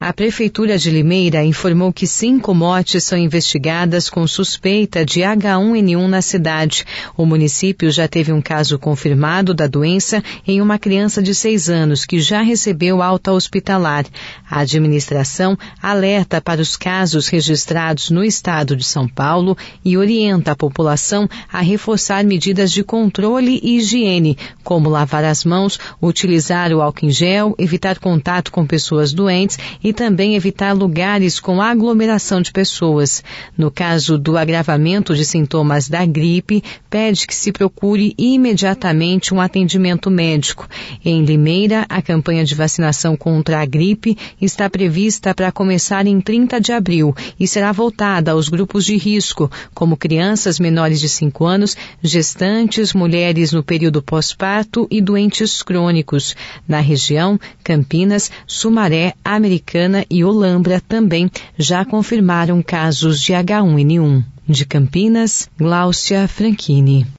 A Prefeitura de Limeira informou que 5 mortes são investigadas com suspeita de H1N1 na cidade. O município já teve um caso confirmado da doença em uma criança de 6 anos que já recebeu alta hospitalar. A administração alerta para os casos registrados no estado de São Paulo e orienta a população a reforçar medidas de controle e higiene, como lavar as mãos, utilizar o álcool em gel, evitar contato com pessoas doentes e também evitar lugares com aglomeração de pessoas. No caso do agravamento de sintomas da gripe, pede que se procure imediatamente um atendimento médico. Em Limeira, a campanha de vacinação contra a gripe está prevista para começar em 30 de abril e será voltada aos grupos de risco, como crianças menores de 5 anos, gestantes, mulheres no período pós-parto e doentes crônicos. Na região, Campinas, Sumaré, Americana e Olambra também já confirmaram casos de H1N1. De Campinas, Gláucia Franchini.